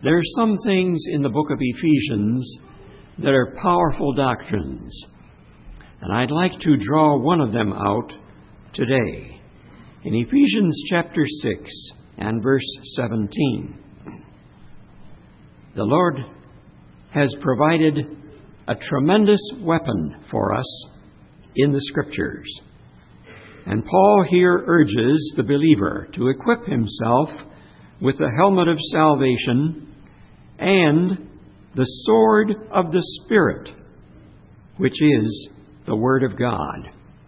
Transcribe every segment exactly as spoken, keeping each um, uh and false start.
There are some things in the book of Ephesians that are powerful doctrines, and I'd like to draw one of them out today. In Ephesians chapter six and verse seventeen, the Lord has provided a tremendous weapon for us in the Scriptures. And Paul here urges the believer to equip himself with the helmet of salvation and the sword of the Spirit, which is the Word of God.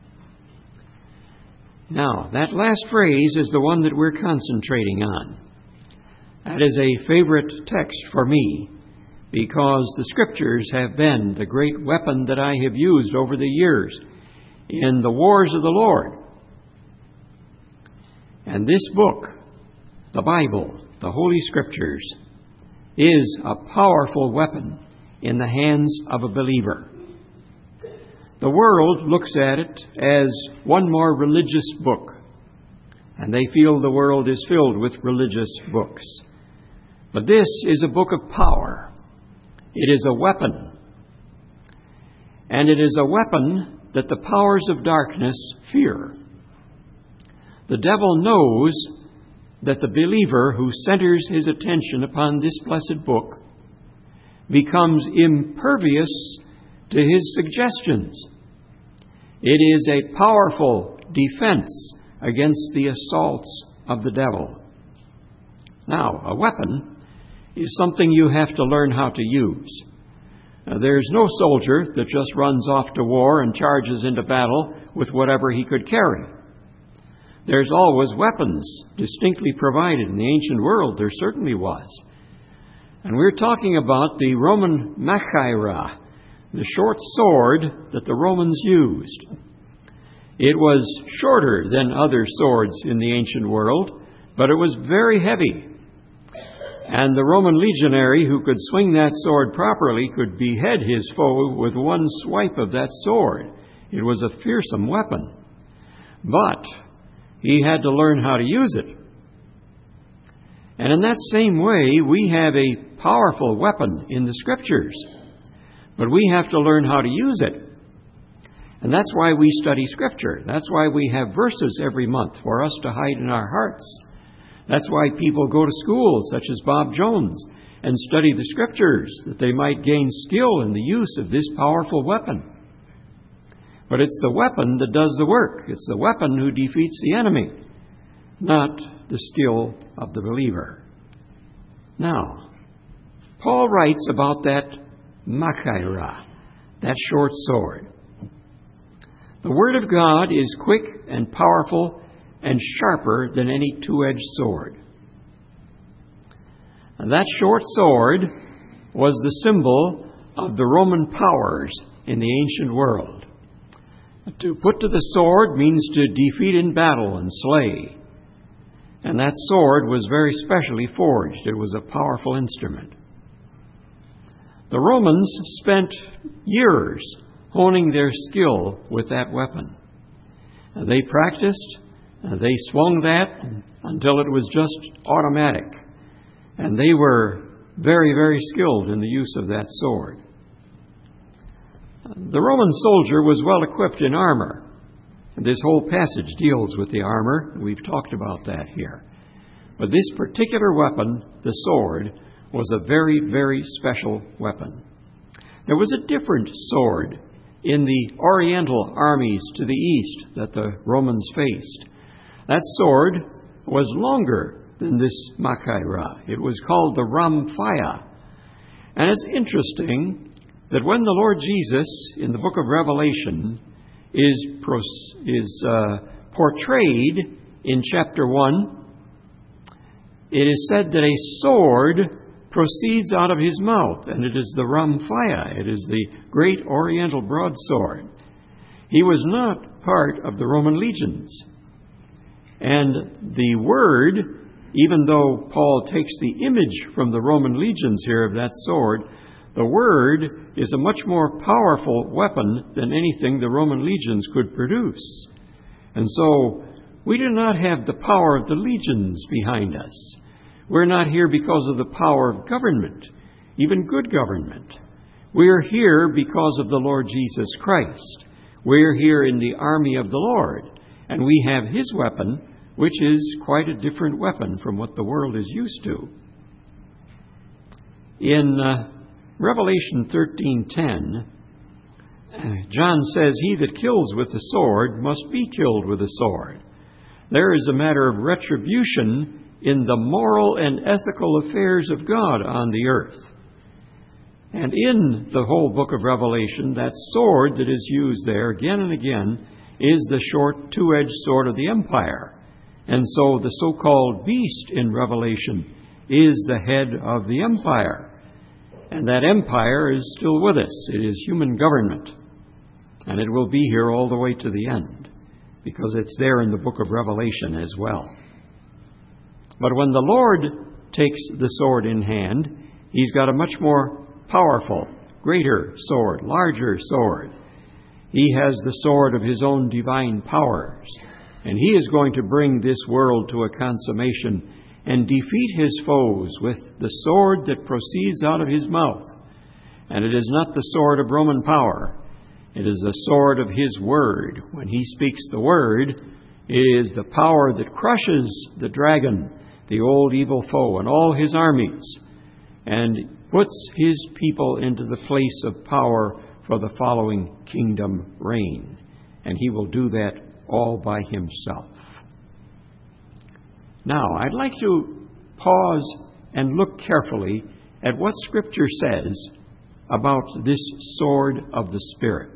Now, that last phrase is the one that we're concentrating on. That is a favorite text for me, because the Scriptures have been the great weapon that I have used over the years in the wars of the Lord. And this book, the Bible, the Holy Scriptures, is a powerful weapon in the hands of a believer. The world looks at it as one more religious book, and they feel the world is filled with religious books. But this is a book of power. It is a weapon. And it is a weapon that the powers of darkness fear. The devil knows that the believer who centers his attention upon this blessed book becomes impervious to his suggestions. It is a powerful defense against the assaults of the devil. Now, a weapon is something you have to learn how to use. Now, there's no soldier that just runs off to war and charges into battle with whatever he could carry. There's always weapons distinctly provided. In the ancient world, there certainly was. And we're talking about the Roman machaira, the short sword that the Romans used. It was shorter than other swords in the ancient world, but it was very heavy. And the Roman legionary who could swing that sword properly could behead his foe with one swipe of that sword. It was a fearsome weapon. But he had to learn how to use it. And in that same way, we have a powerful weapon in the Scriptures. But we have to learn how to use it. And that's why we study Scripture. That's why we have verses every month for us to hide in our hearts. That's why people go to schools such as Bob Jones and study the Scriptures, that they might gain skill in the use of this powerful weapon. But it's the weapon that does the work. It's the weapon who defeats the enemy, not the skill of the believer. Now, Paul writes about that machaira, that short sword. The Word of God is quick and powerful and sharper than any two-edged sword. And that short sword was the symbol of the Roman powers in the ancient world. To put to the sword means to defeat in battle and slay. And that sword was very specially forged. It was a powerful instrument. The Romans spent years honing their skill with that weapon. They practiced. They swung that until it was just automatic. And they were very, very skilled in the use of that sword. The Roman soldier was well equipped in armor. This whole passage deals with the armor. We've talked about that here. But this particular weapon, the sword, was a very, very special weapon. There was a different sword in the Oriental armies to the east that the Romans faced. That sword was longer than this machaira. It was called the rhamphia. And it's interesting that when the Lord Jesus, in the book of Revelation, is, is uh, portrayed in chapter one, it is said that a sword proceeds out of his mouth, and it is the rhamphia. It is the great Oriental broadsword. He was not part of the Roman legions. And the word, even though Paul takes the image from the Roman legions here of that sword, the word is a much more powerful weapon than anything the Roman legions could produce. And so we do not have the power of the legions behind us. We're not here because of the power of government, even good government. We're here because of the Lord Jesus Christ. We're here in the army of the Lord, and we have His weapon, which is quite a different weapon from what the world is used to. In uh, Revelation thirteen ten, John says, "He that kills with the sword must be killed with the sword." There is a matter of retribution in the moral and ethical affairs of God on the earth. And in the whole book of Revelation, that sword that is used there again and again is the short two-edged sword of the empire. And so the so-called beast in Revelation is the head of the empire. And that empire is still with us. It is human government. And it will be here all the way to the end, because it's there in the book of Revelation as well. But when the Lord takes the sword in hand, He's got a much more powerful, greater sword, larger sword. He has the sword of His own divine powers, and He is going to bring this world to a consummation and defeat His foes with the sword that proceeds out of His mouth. And it is not the sword of Roman power. It is the sword of His word. When He speaks the word, it is the power that crushes the dragon, the old evil foe, and all his armies, and puts His people into the place of power for the following kingdom reign. And He will do that all by Himself. Now, I'd like to pause and look carefully at what Scripture says about this sword of the Spirit.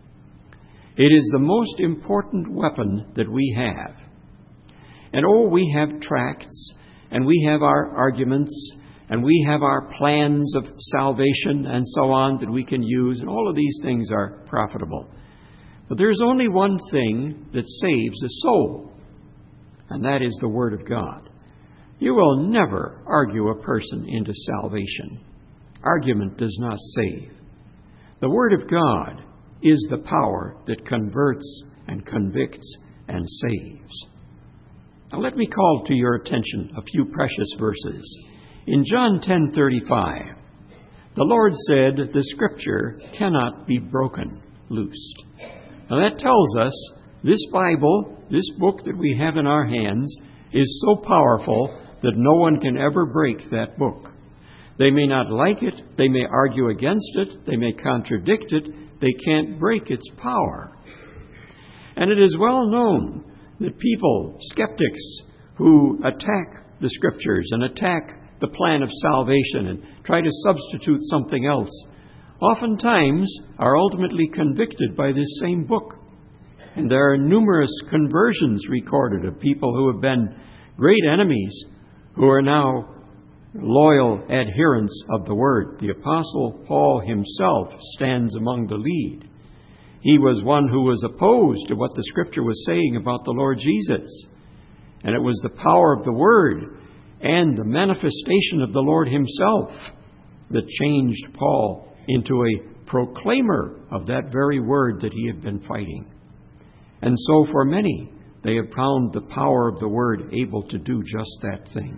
It is the most important weapon that we have. And oh, we have tracts, and we have our arguments, and we have our plans of salvation and so on that we can use, and all of these things are profitable. But there's only one thing that saves a soul, and that is the Word of God. You will never argue a person into salvation. Argument does not save. The Word of God is the power that converts and convicts and saves. Now let me call to your attention a few precious verses. In John ten thirty-five, the Lord said, "The Scripture cannot be broken, loosed." Now that tells us this Bible, this book that we have in our hands, is so powerful that no one can ever break that book. They may not like it, they may argue against it, they may contradict it, they can't break its power. And it is well known that people, skeptics, who attack the Scriptures and attack the plan of salvation and try to substitute something else, oftentimes are ultimately convicted by this same book. And there are numerous conversions recorded of people who have been great enemies who are now loyal adherents of the Word. The Apostle Paul himself stands among the lead. He was one who was opposed to what the Scripture was saying about the Lord Jesus. And it was the power of the Word and the manifestation of the Lord Himself that changed Paul into a proclaimer of that very Word that he had been fighting. And so for many, they have found the power of the Word able to do just that thing.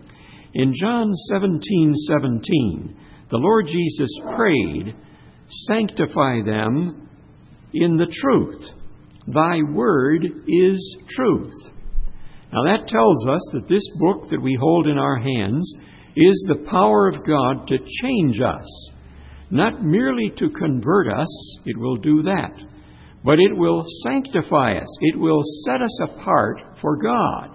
In John seventeen seventeen, the Lord Jesus prayed, "Sanctify them in the truth. Thy word is truth." Now that tells us that this book that we hold in our hands is the power of God to change us. Not merely to convert us, it will do that, but it will sanctify us. It will set us apart for God.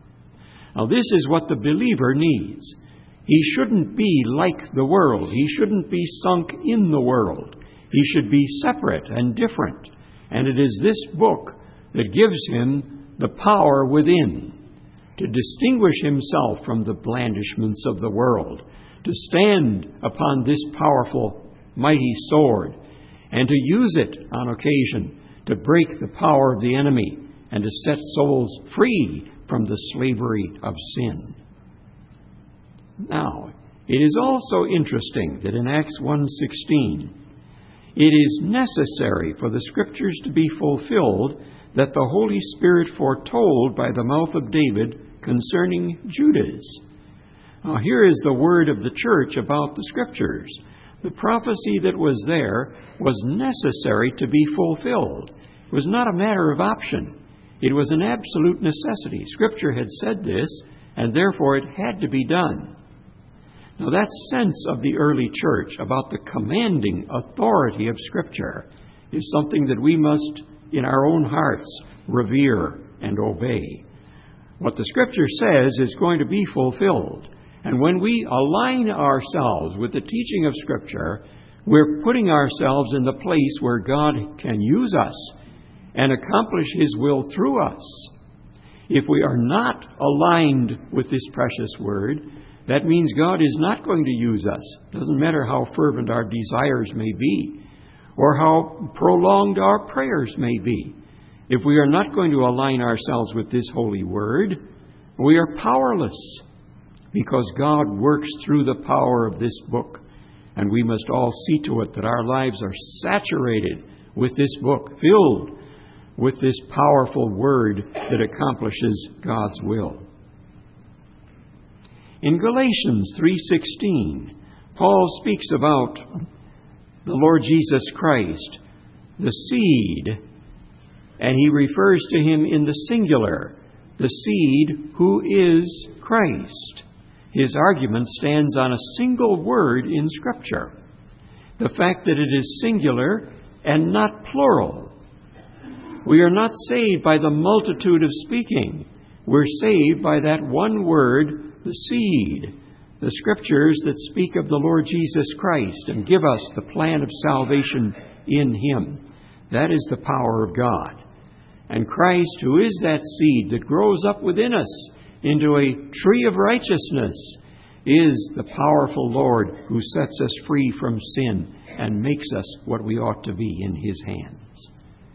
Now this is what the believer needs. He shouldn't be like the world. He shouldn't be sunk in the world. He should be separate and different. And it is this book that gives him the power within to distinguish himself from the blandishments of the world, to stand upon this powerful, mighty sword, and to use it on occasion to break the power of the enemy and to set souls free from the slavery of sin. Now, it is also interesting that in Acts one sixteen, it is necessary for the Scriptures to be fulfilled that the Holy Spirit foretold by the mouth of David concerning Judas. Now, here is the word of the church about the Scriptures. The prophecy that was there was necessary to be fulfilled. It was not a matter of option. It was an absolute necessity. Scripture had said this, and therefore it had to be done. Now, that sense of the early church about the commanding authority of Scripture is something that we must, in our own hearts, revere and obey. What the Scripture says is going to be fulfilled. And when we align ourselves with the teaching of Scripture, we're putting ourselves in the place where God can use us and accomplish His will through us. If we are not aligned with this precious Word, that means God is not going to use us. It doesn't matter how fervent our desires may be or how prolonged our prayers may be. If we are not going to align ourselves with this holy Word, we are powerless, because God works through the power of this book. And we must all see to it that our lives are saturated with this book, filled with this powerful Word that accomplishes God's will. In Galatians three sixteen, Paul speaks about the Lord Jesus Christ, the seed, and he refers to Him in the singular, the seed who is Christ. His argument stands on a single word in Scripture. The fact that it is singular and not plural. We are not saved by the multitude of speaking. We're saved by that one word, the seed. The Scriptures that speak of the Lord Jesus Christ and give us the plan of salvation in Him. That is the power of God. And Christ, who is that seed that grows up within us into a tree of righteousness, is the powerful Lord who sets us free from sin and makes us what we ought to be in His hands.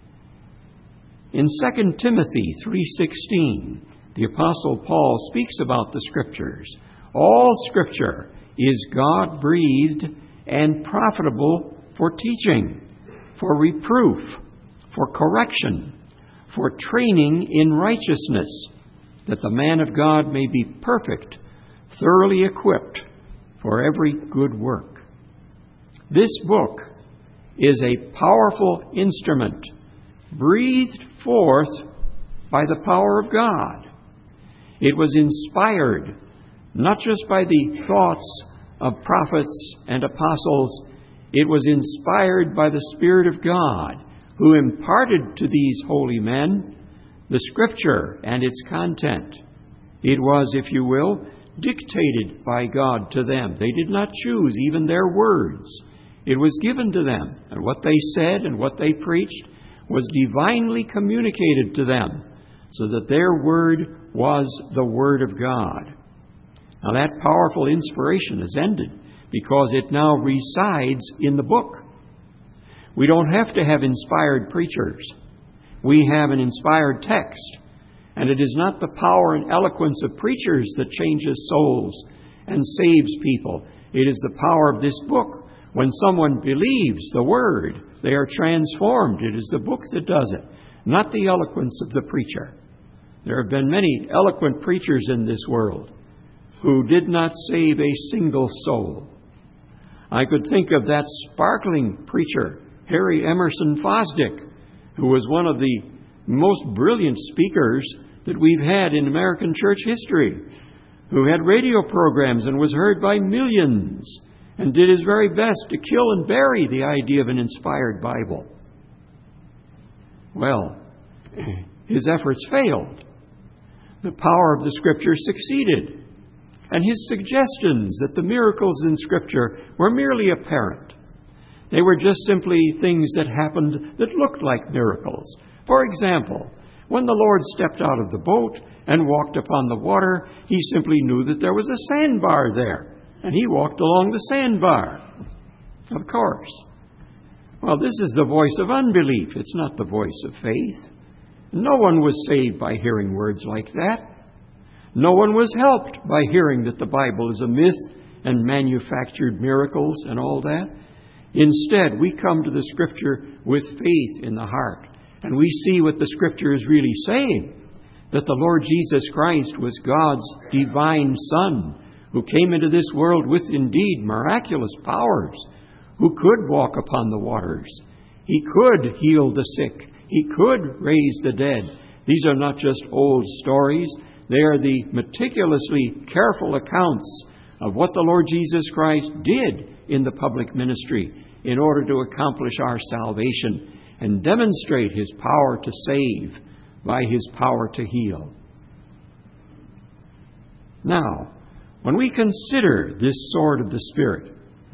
In Second Timothy three sixteen, the Apostle Paul speaks about the Scriptures. All Scripture is God-breathed and profitable for teaching, for reproof, for correction, for training in righteousness, that the man of God may be perfect, thoroughly equipped for every good work. This book is a powerful instrument, breathed forth by the power of God. It was inspired not just by the thoughts of prophets and apostles, it was inspired by the Spirit of God, who imparted to these holy men the Scripture and its content. It was, if you will, dictated by God to them. They did not choose even their words. It was given to them, and what they said and what they preached was divinely communicated to them, so that their word was the Word of God. Now that powerful inspiration has ended, because it now resides in the book. We don't have to have inspired preachers. We have an inspired text. And it is not the power and eloquence of preachers that changes souls and saves people. It is the power of this book. When someone believes the Word, they are transformed. It is the book that does it, not the eloquence of the preacher. There have been many eloquent preachers in this world who did not save a single soul. I could think of that sparkling preacher, Harry Emerson Fosdick, who was one of the most brilliant speakers that we've had in American church history, who had radio programs and was heard by millions and did his very best to kill and bury the idea of an inspired Bible. Well, his efforts failed. The power of the Scripture succeeded, and his suggestions that the miracles in Scripture were merely apparent. They were just simply things that happened that looked like miracles. For example, when the Lord stepped out of the boat and walked upon the water, He simply knew that there was a sandbar there, and He walked along the sandbar. Of course. Well, this is the voice of unbelief. It's not the voice of faith. No one was saved by hearing words like that. No one was helped by hearing that the Bible is a myth and manufactured miracles and all that. Instead, we come to the Scripture with faith in the heart, and we see what the Scripture is really saying, that the Lord Jesus Christ was God's divine Son, who came into this world with indeed miraculous powers, who could walk upon the waters. He could heal the sick. He could raise the dead. These are not just old stories. They are the meticulously careful accounts of what the Lord Jesus Christ did in the public ministry in order to accomplish our salvation and demonstrate His power to save by His power to heal. Now, when we consider this sword of the Spirit,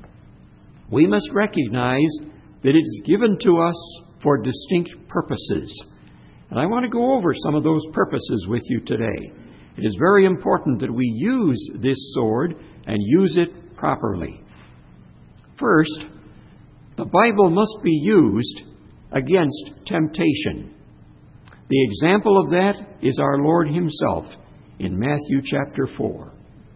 we must recognize that it is given to us for distinct purposes. And I want to go over some of those purposes with you today. It is very important that we use this sword and use it properly. First, the Bible must be used against temptation. The example of that is our Lord Himself in Matthew chapter four.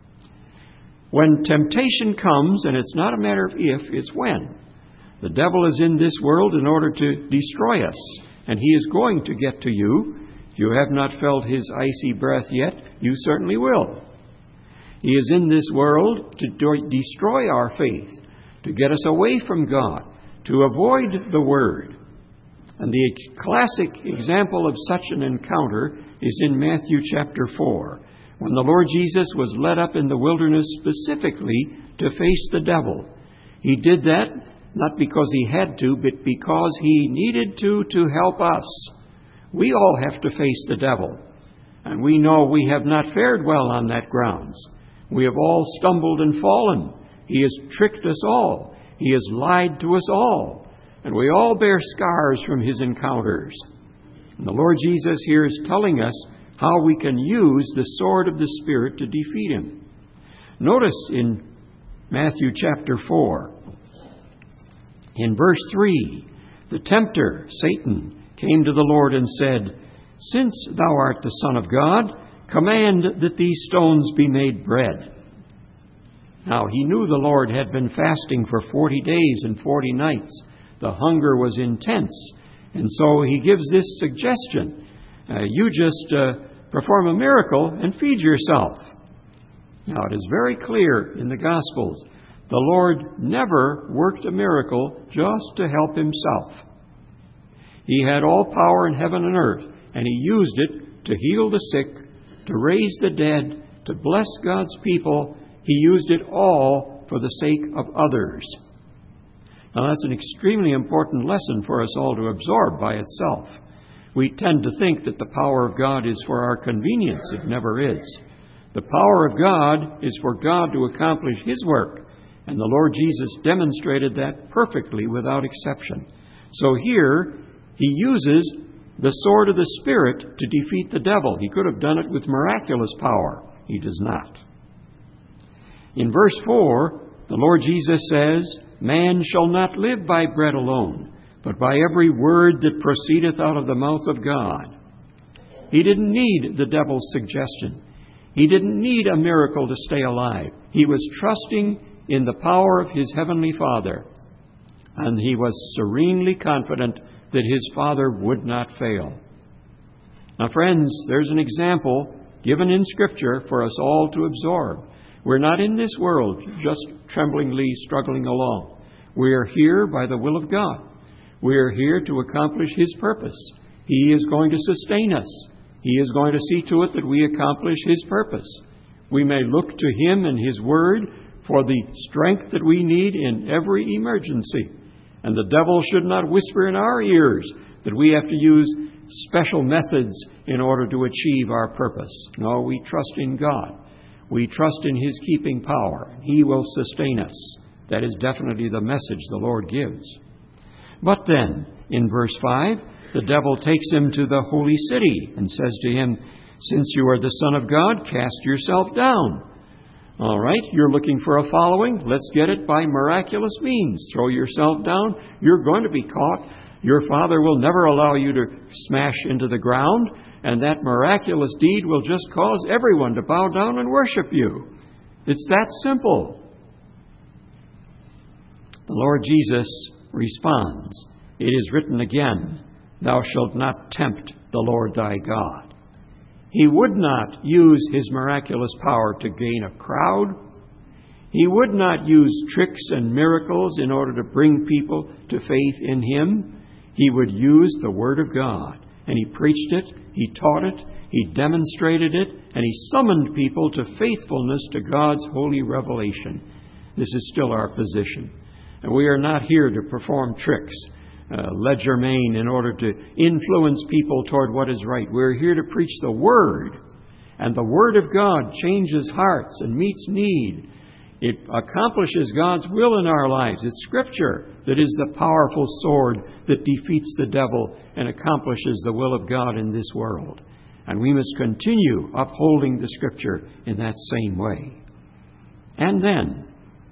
When temptation comes, and it's not a matter of if, it's when. The devil is in this world in order to destroy us, and he is going to get to you. If you have not felt his icy breath yet, you certainly will. He is in this world to do- destroy our faith, to get us away from God, to avoid the Word. And the classic example of such an encounter is in Matthew chapter four, when the Lord Jesus was led up in the wilderness specifically to face the devil. He did that not because He had to, but because He needed to to help us. We all have to face the devil, and we know we have not fared well on that grounds. We have all stumbled and fallen. He has tricked us all. He has lied to us all. And we all bear scars from His encounters. And the Lord Jesus here is telling us how we can use the sword of the Spirit to defeat Him. Notice in Matthew chapter four, in verse three, the tempter, Satan, came to the Lord and said, "Since thou art the Son of God, command that these stones be made bread." Now, he knew the Lord had been fasting for forty days and forty nights. The hunger was intense. And so he gives this suggestion. Uh, you just uh, perform a miracle and feed yourself. Now, it is very clear in the Gospels, the Lord never worked a miracle just to help Himself. He had all power in heaven and earth, and He used it to heal the sick, to raise the dead, to bless God's people. He used it all for the sake of others. Now, that's an extremely important lesson for us all to absorb by itself. We tend to think that the power of God is for our convenience. It never is. The power of God is for God to accomplish His work, and the Lord Jesus demonstrated that perfectly without exception. So here, He uses the sword of the Spirit to defeat the devil. He could have done it with miraculous power. He does not. In verse four, the Lord Jesus says, "Man shall not live by bread alone, but by every word that proceedeth out of the mouth of God." He didn't need the devil's suggestion. He didn't need a miracle to stay alive. He was trusting in the power of his heavenly Father, and he was serenely confident that his Father would not fail. Now, friends, there's an example given in Scripture for us all to absorb. We're not in this world just tremblingly struggling along. We are here by the will of God. We are here to accomplish His purpose. He is going to sustain us. He is going to see to it that we accomplish His purpose. We may look to Him and His Word for the strength that we need in every emergency. And the devil should not whisper in our ears that we have to use special methods in order to achieve our purpose. No, we trust in God. We trust in His keeping power. He will sustain us. That is definitely the message the Lord gives. But then, in verse five, the devil takes him to the holy city and says to him, "Since you are the Son of God, cast yourself down." All right, you're looking for a following? Let's get it by miraculous means. Throw yourself down. You're going to be caught. Your Father will never allow you to smash into the ground, and that miraculous deed will just cause everyone to bow down and worship you. It's that simple. The Lord Jesus responds, "It is written again, thou shalt not tempt the Lord thy God." He would not use His miraculous power to gain a crowd He would not use tricks and miracles in order to bring people to faith in Him. He would use the Word of God. And He preached it, He taught it, He demonstrated it, and He summoned people to faithfulness to God's holy revelation. This is still our position. And we are not here to perform tricks, uh, legerdemain, in order to influence people toward what is right. We're here to preach the Word. And the Word of God changes hearts and meets need. It accomplishes God's will in our lives. It's Scripture that is the powerful sword that defeats the devil and accomplishes the will of God in this world. And we must continue upholding the Scripture in that same way. And then,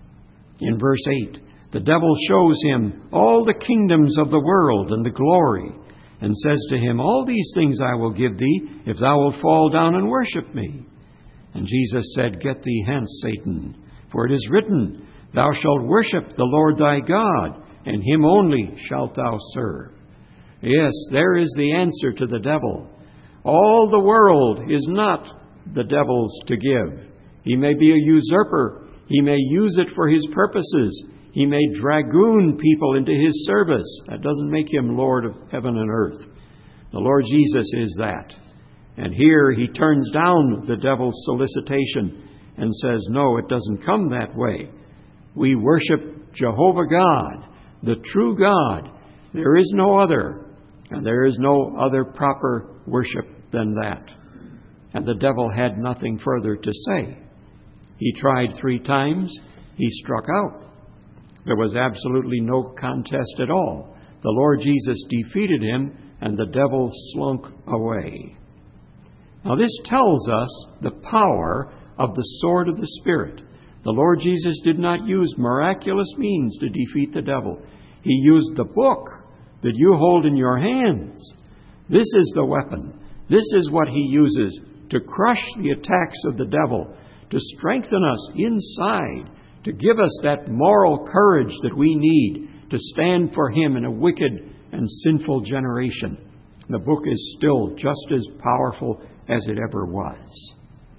in verse eight, the devil shows him all the kingdoms of the world and the glory, and says to him, "All these things I will give thee, if thou wilt fall down and worship me." And Jesus said, "Get thee hence, Satan. For it is written, Thou shalt worship the Lord thy God, and Him only shalt thou serve." Yes, there is the answer to the devil. All the world is not the devil's to give. He may be a usurper. He may use it for his purposes. He may dragoon people into His service. That doesn't make Him Lord of heaven and earth. The Lord Jesus is that. And here He turns down the devil's solicitation and says, no, it doesn't come that way. We worship Jehovah God, the true God. There is no other, and there is no other proper worship than that. And the devil had nothing further to say. He tried three times. He struck out. There was absolutely no contest at all. The Lord Jesus defeated him, and the devil slunk away. Now this tells us the power of the sword of the Spirit. The Lord Jesus did not use miraculous means to defeat the devil. He used the book that you hold in your hands. This is the weapon. This is what He uses to crush the attacks of the devil, to strengthen us inside, to give us that moral courage that we need to stand for Him in a wicked and sinful generation. The book is still just as powerful as it ever was.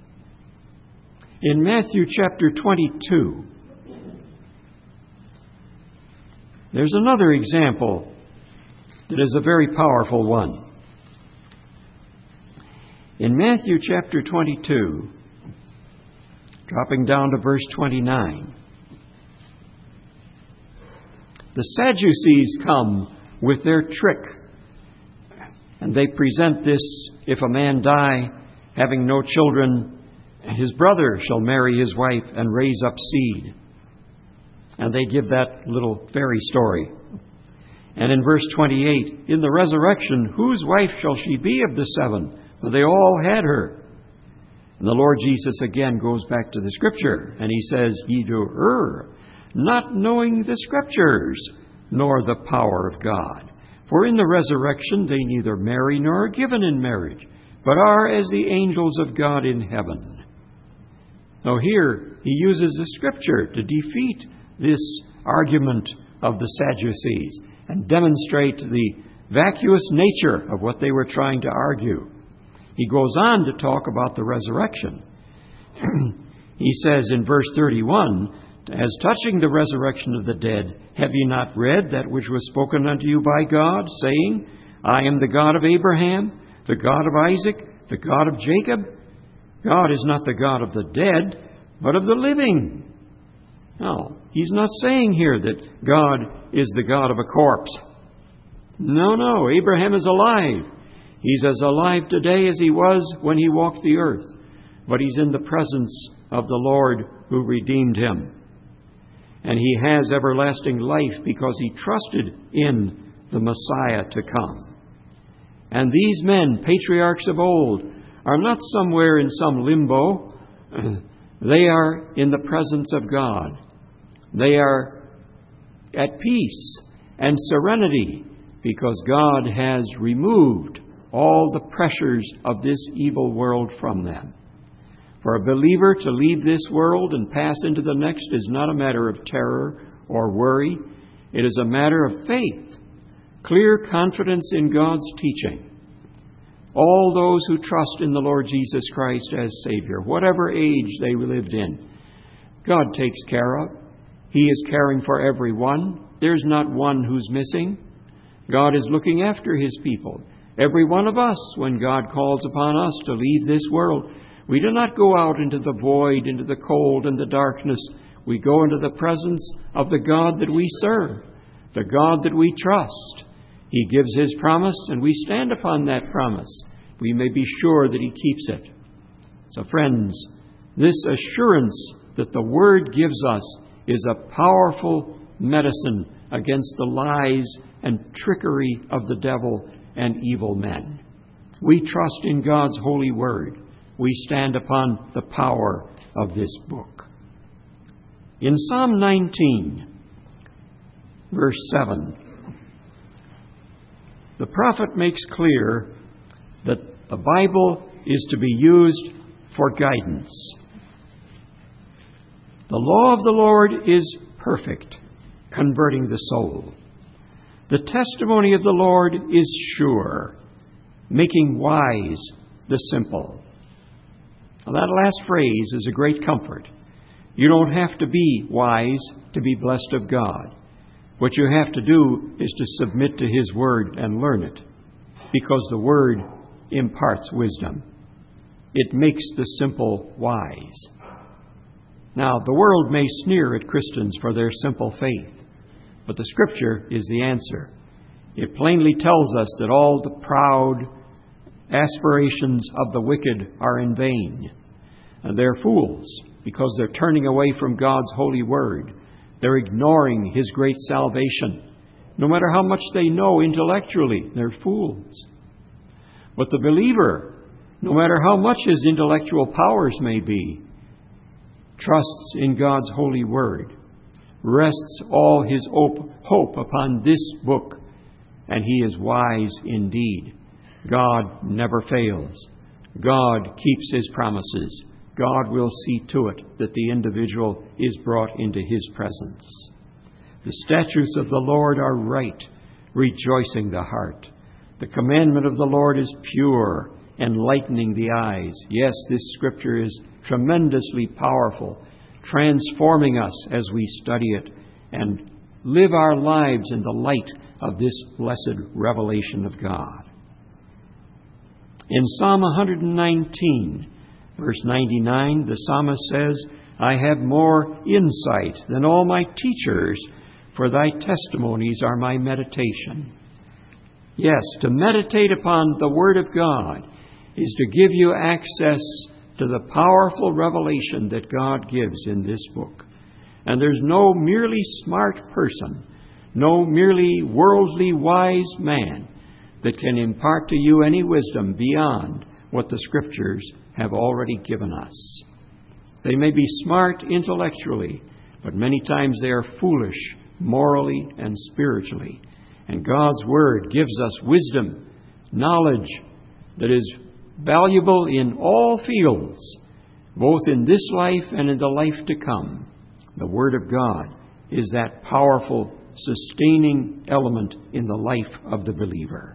In Matthew chapter twenty-two, there's another example that is a very powerful one. In Matthew chapter twenty-two, dropping down to verse twenty-nine, the Sadducees come with their trick, and they present this: if a man die, having no children, his brother shall marry his wife and raise up seed. And they give that little fairy story. And in verse twenty-eight, in the resurrection, whose wife shall she be of the seven? For they all had her. And the Lord Jesus again goes back to the Scripture, and He says, Ye do err, not knowing the Scriptures, nor the power of God. For in the resurrection they neither marry nor are given in marriage, but are as the angels of God in heaven. Now here He uses the Scripture to defeat this argument of the Sadducees and demonstrate the vacuous nature of what they were trying to argue. He goes on to talk about the resurrection. He says in verse thirty-one, As touching the resurrection of the dead, have ye not read that which was spoken unto you by God, saying, I am the God of Abraham, the God of Isaac, the God of Jacob? God is not the God of the dead, but of the living. No, He's not saying here that God is the God of a corpse. No, no, Abraham is alive. He's as alive today as he was when he walked the earth. But he's in the presence of the Lord who redeemed him. And he has everlasting life because he trusted in the Messiah to come. And these men, patriarchs of old, are not somewhere in some limbo. They are in the presence of God. They are at peace and serenity because God has removed all the pressures of this evil world from them. For a believer to leave this world and pass into the next is not a matter of terror or worry. It is a matter of faith, clear confidence in God's teaching. All those who trust in the Lord Jesus Christ as Savior, whatever age they lived in, God takes care of. He is caring for everyone. There's not one who's missing. God is looking after His people. Every one of us, when God calls upon us to leave this world, we do not go out into the void, into the cold and the darkness. We go into the presence of the God that we serve, the God that we trust. He gives His promise, and we stand upon that promise. We may be sure that He keeps it. So, friends, this assurance that the Word gives us is a powerful medicine against the lies and trickery of the devil and evil men. We trust in God's holy Word. We stand upon the power of this book. In Psalm nineteen, verse seven, the prophet makes clear that the Bible is to be used for guidance. The law of the Lord is perfect, converting the soul. The testimony of the Lord is sure, making wise the simple. Now, that last phrase is a great comfort. You don't have to be wise to be blessed of God. What you have to do is to submit to His Word and learn it, because the Word imparts wisdom. It makes the simple wise. Now, the world may sneer at Christians for their simple faith, but the Scripture is the answer. It plainly tells us that all the proud aspirations of the wicked are in vain. And they're fools because they're turning away from God's holy Word. They're ignoring His great salvation. No matter how much they know intellectually, they're fools. But the believer, no matter how much his intellectual powers may be, trusts in God's holy Word, rests all his hope upon this book, and he is wise indeed. God never fails. God keeps His promises. God will see to it that the individual is brought into His presence. The statutes of the Lord are right, rejoicing the heart. The commandment of the Lord is pure, enlightening the eyes. Yes, this Scripture is tremendously powerful, transforming us as we study it and live our lives in the light of this blessed revelation of God. In Psalm one nineteen, verse ninety-nine, the psalmist says, I have more insight than all my teachers, for thy testimonies are my meditation. Yes, to meditate upon the Word of God is to give you access to the powerful revelation that God gives in this book. And there's no merely smart person, no merely worldly wise man that can impart to you any wisdom beyond what the Scriptures have already given us. They may be smart intellectually, but many times they are foolish morally and spiritually. And God's Word gives us wisdom, knowledge that is valuable in all fields, both in this life and in the life to come. The Word of God is that powerful, sustaining element in the life of the believer.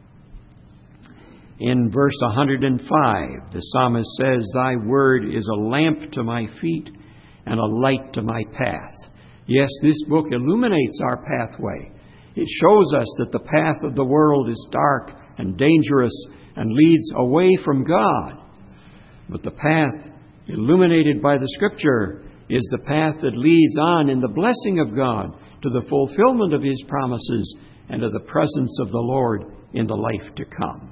In verse one hundred five, the psalmist says, Thy Word is a lamp to my feet and a light to my path. Yes, this book illuminates our pathway. It shows us that the path of the world is dark and dangerous and leads away from God. But the path illuminated by the Scripture is the path that leads on in the blessing of God to the fulfillment of His promises and to the presence of the Lord in the life to come.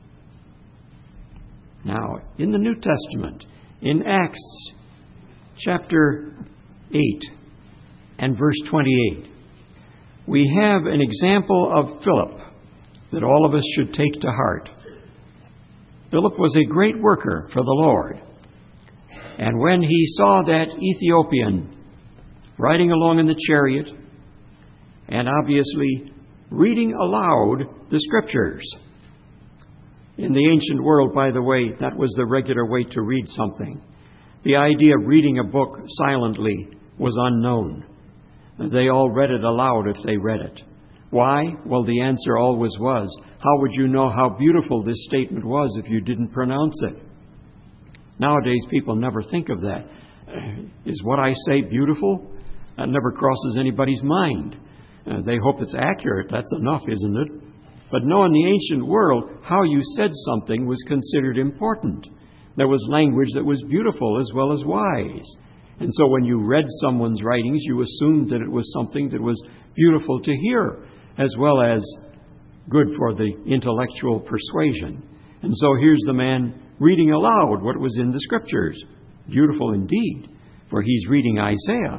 Now, in the New Testament, in Acts chapter eight and verse twenty-eight, we have an example of Philip that all of us should take to heart. Philip was a great worker for the Lord. And when he saw that Ethiopian riding along in the chariot and obviously reading aloud the Scriptures. In the ancient world, by the way, that was the regular way to read something. The idea of reading a book silently was unknown. They all read it aloud if they read it. Why? Well, the answer always was, how would you know how beautiful this statement was if you didn't pronounce it? Nowadays, people never think of that. Is what I say beautiful? That never crosses anybody's mind. Uh, they hope it's accurate. That's enough, isn't it? But no, in the ancient world, how you said something was considered important. There was language that was beautiful as well as wise. And so when you read someone's writings, you assumed that it was something that was beautiful to hear, as well as good for the intellectual persuasion. And so here's the man reading aloud what was in the Scriptures. Beautiful indeed, for he's reading Isaiah.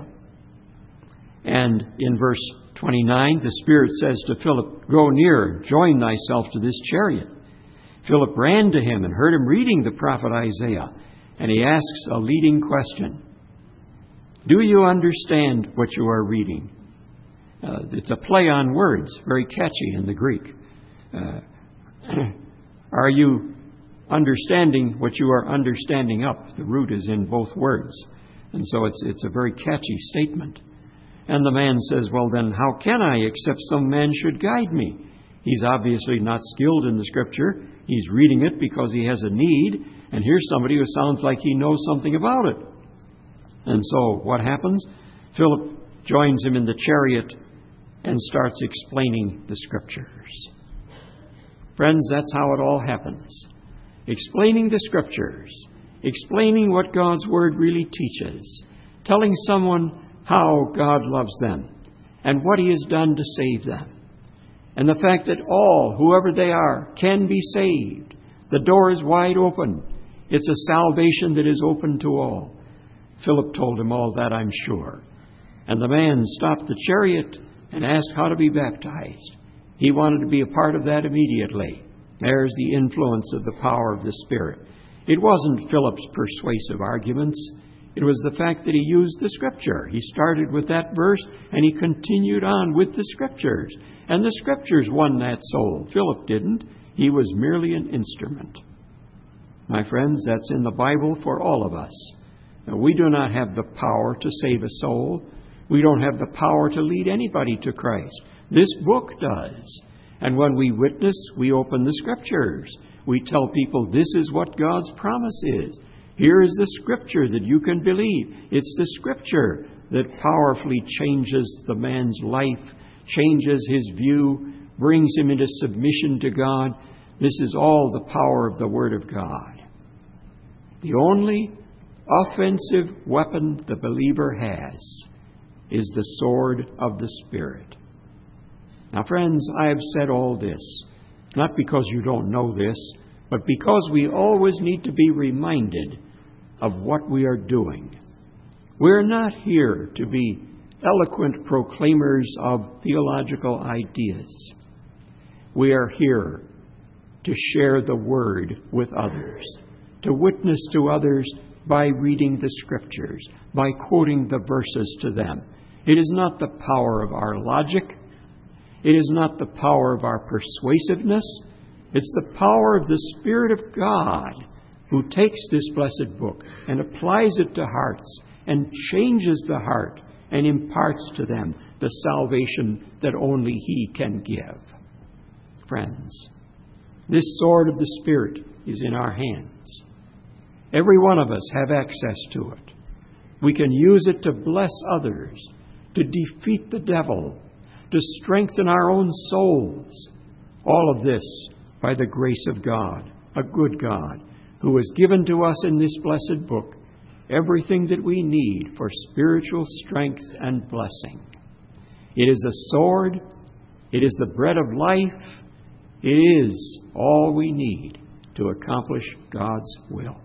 And in verse twenty-nine, the Spirit says to Philip, "Go near, join thyself to this chariot." Philip ran to him and heard him reading the prophet Isaiah, and he asks a leading question. Do you understand what you are reading? Uh, it's a play on words, very catchy in the Greek. Uh, are you understanding what you are understanding up? The root is in both words. And so it's it's a very catchy statement. And the man says, well, then how can I except some man should guide me? He's obviously not skilled in the Scripture. He's reading it because he has a need. And here's somebody who sounds like he knows something about it. And so what happens? Philip joins him in the chariot and starts explaining the Scriptures. Friends, that's how it all happens. Explaining the Scriptures. Explaining what God's Word really teaches. Telling someone how God loves them and what He has done to save them. And the fact that all, whoever they are, can be saved. The door is wide open. It's a salvation that is open to all. Philip told him all that, I'm sure. And the man stopped the chariot and asked how to be baptized. He wanted to be a part of that immediately. There's the influence of the power of the Spirit. It wasn't Philip's persuasive arguments. It was the fact that he used the Scripture. He started with that verse and he continued on with the Scriptures. And the Scriptures won that soul. Philip didn't. He was merely an instrument. My friends, that's in the Bible for all of us. Now, we do not have the power to save a soul. We don't have the power to lead anybody to Christ. This book does. And when we witness, we open the Scriptures. We tell people this is what God's promise is. Here is the Scripture that you can believe. It's the Scripture that powerfully changes the man's life, changes his view, brings him into submission to God. This is all the power of the Word of God. The only offensive weapon the believer has is the sword of the Spirit. Now, friends, I have said all this, not because you don't know this, but because we always need to be reminded of what we are doing. We're not here to be eloquent proclaimers of theological ideas. We are here to share the Word with others, to witness to others by reading the Scriptures, by quoting the verses to them. It is not the power of our logic. It is not the power of our persuasiveness. It's the power of the Spirit of God who takes this blessed book and applies it to hearts and changes the heart and imparts to them the salvation that only He can give. Friends, this sword of the Spirit is in our hands. Every one of us have access to it. We can use it to bless others, to defeat the devil, to strengthen our own souls. All of this by the grace of God, a good God, who has given to us in this blessed book everything that we need for spiritual strength and blessing. It is a sword. It is the bread of life. It is all we need to accomplish God's will.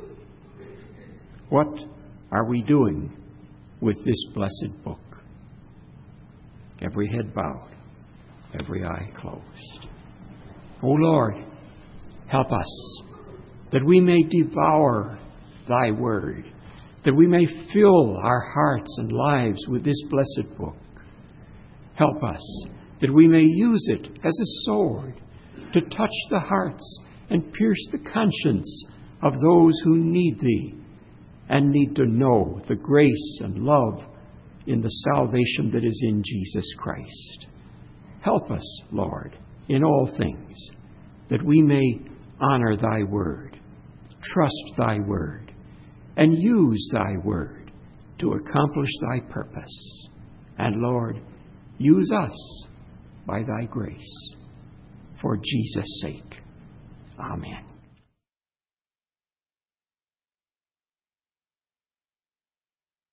What are we doing with this blessed book? Every head bowed, every eye closed. O Lord, help us that we may devour Thy Word, that we may fill our hearts and lives with this blessed book. Help us that we may use it as a sword to touch the hearts and pierce the conscience of those who need Thee and need to know the grace and love in the salvation that is in Jesus Christ. Help us, Lord, in all things, that we may honor Thy Word, trust Thy Word, and use Thy Word to accomplish thy purpose. And Lord, use us by thy grace. For Jesus' sake. Amen.